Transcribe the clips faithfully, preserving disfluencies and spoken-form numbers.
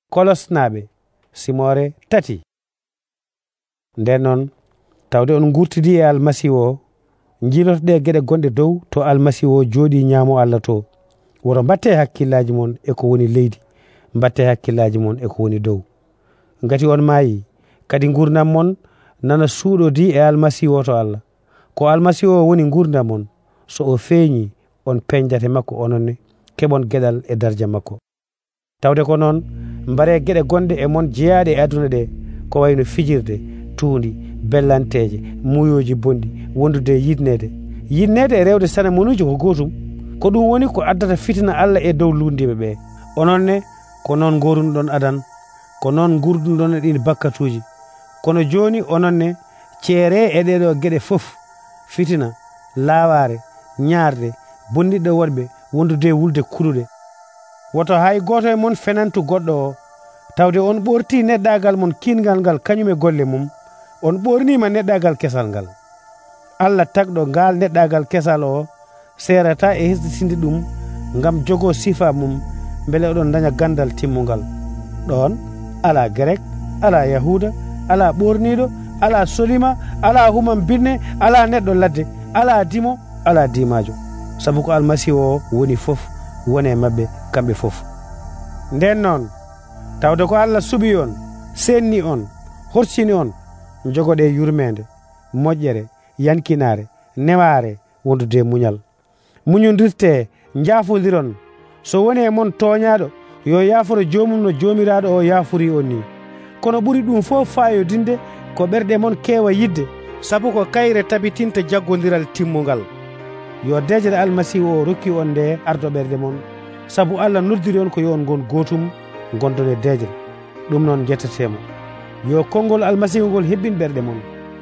kolosnaɓe simore tati. Nden noon tawde on gurtidi e almasihu o jiilotoɗe geɗe gonɗe dow to almasihu o jooɗi ñaamo Allah to. Woro mbatte hakkillaji mon e ko woni leydi, mbatte hakkillaji mon e ko woni dow. Ngati on maayi kadi gurdam mon nana suuɗodi e almasihu o to Allah. Ko almasihu o woni gurdam mon, so o feeñi on peñjate makko ononne keɓon geɗal e darja makko. Tawde ko noon mbare geɗe gonɗe e mon jeyaɗe e aduna ɗe ko wayno fijirde, tuundi, bellanteje, muyoji bonɗi, wondude yidnede. Yidnede e rewde sana monuji ko gotum. Ko ɗum woni ko addata fitina Allah e dow lundiɓe ɓe. Ononne ko noon gorunɗon adan, ko noon gurdunɗon e ɗin bakkatuji. Kono joni ononne ceere e ɗeɗo geɗe fof, fitina, laware, ñaarde, bondiɗɗo woɗɓe, wondude wulde kuluɗe. Woto hay goto e mon fenantu goɗɗo o, tawde on ɓorti neɗɗagal mon kingal ngal kañum e golle mum, on ɓornima neɗɗagal kesal ngal. Allah tagɗo ngal neɗɗagal kesal o serata e hesɗitinde ɗum ngam jogo sifa mum, beele oɗon daña gandal timmugal. Ɗon ala grek, ala yahuda, ala ɓorniɗo, ala solima, ala human binne, ala neɗɗo ladde, ala dimo, ala dimajo, sabu ko almasihu o woni fof wone mabɓe kamɓe fof. Nden noon tawde ko Allah suɓi on, senni on, horsini on, jogoɗe yurmede, moƴƴere, yankinare, neware, wondude muñal. Muñodirte, jaafodiron. So woni e mon toñaɗo, yo yaaforo jomum no jomiraɗo o yaafori on ni. Kono ɓuri ɗum fof fayodinde ko ɓerɗe mon kewa yidde, sabu ko kayre tabitinta jaggodiral timmugal. Yo dejere almasihu o rokki on nde ardo ɓerɗe mon, sabu Allah noddiri on ko yo on gon gotum gondon e dejere. Ɗum noon jettatemo. Yo konngol almasihu ngol hebbin ɓerɗe mon.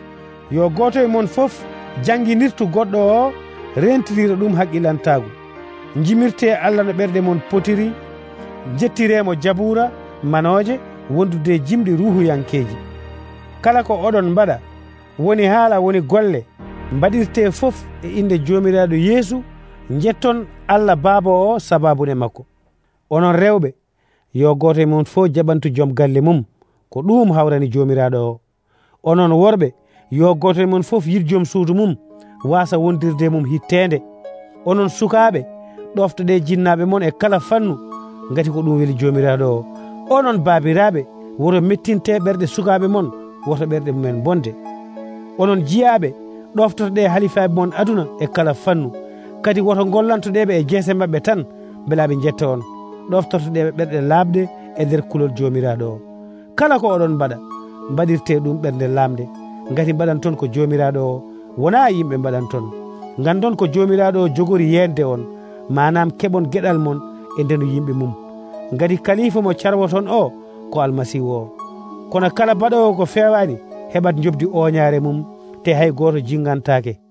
Yo goto e mon fof jangguinirtu goɗɗo o, rentirira ɗum haqqilantagu. Jimirte Allah no ɓerɗe mon potiri, jettiremo jabura, manoje, wondude jimɗi ruhuyankeji. Kala ko oɗon mbaɗa, woni haala woni golle, mbaɗirte fof e inde jomiraɗo Yeesu, jetton Allah Baaba o sababune makko. Onon rewɓe, yo goto e mon fof jaɓantu joom galle mum, ko ɗum hawrani jomiraɗo o. Onon worɓe, yo goto e mon fof yid joom suudu mum, wasa wondirde mum hittende. Onon sukaɓe, ɗoftoɗe jinnaɓe mon e kala fannu, ngati ko ɗum weli jomiraɗo o. Onon baabiraɓe, woto mettinte ɓerɗe sukaɓe mon, woto ɓerɗe mumen bonde. Onon jiyaɓe, ɗoftotoɗe halifaɓe mon aduna e kala fannu, kadi woto gollantoɗeɓe e jeese mabɓe tan belaɓe jetta on. Ɗoftotoɗeɓe ɓerɗe labde e nder kulol jomiraɗo o. Kala ko oɗon mbaɗa, mbaɗirte ɗum ɓernde lamde, ngati mbaɗan toon ko jomiraɗo o, wona yimɓe mbaɗan toon. Gandon ko jomiraɗo o jogori yende on, manam keɓon gueɗal mon e ndenu yimɓe mum. Ngati kalifa mo carwoton o ko almasihu o. Kono kala baɗowo ko fewani heɓat jobdi oñare mum, te hay goto jingantake.